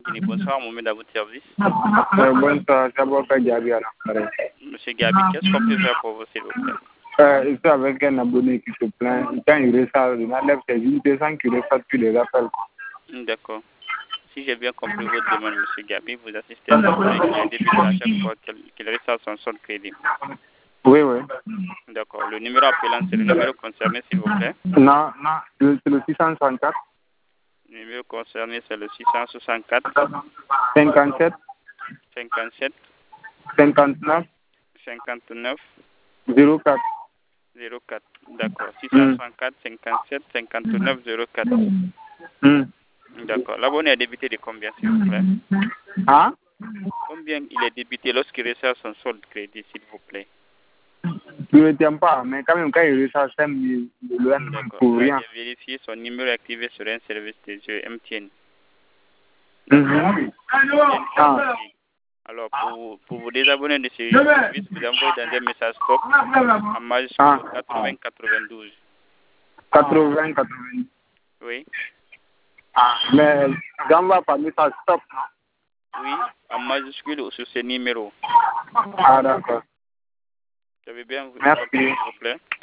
Bonsoir, Mohamed, à votre service. Bonsoir, Chaboka Gabi à l'appareil. Monsieur Gabi, qu'est-ce qu'on peut faire pour vous, s'il vous plaît? Je suis avec un abonné qui se plaint. Quand il recharge, il enlève ses 1200 qui reçoit plus les appels. D'accord. Si j'ai bien compris votre demande, Monsieur Gabi, vous assistez à un abonné qui a débuté à chaque fois qu'il recharge son solde crédit. Oui, oui. D'accord. Le numéro appelant, c'est le numéro concerné, s'il vous plaît? Non, c'est le 664. Le numéro concerné, c'est le 664 57 57 59 59 04. 04. D'accord. 664 57 59 04. D'accord. L'abonné est débité de combien, s'il vous plaît? Hein? Combien il est débité lorsqu'il recharge son solde crédit, s'il vous plaît? Je ne tiens pas, mais quand même, quand il recharge 5 000, D'accord. pour rien. J'ai vérifié son numéro activé sur un service des jeux MTN. Alors, pour vous désabonner de ce service, vous envoyez dans un message stop en majuscule 80 92. 80 92. Oui. Mais j'envoie par message stop. Oui, en majuscule sur ce numéro. Ah, d'accord. Je vais bien vous Merci. s'il vous plaît.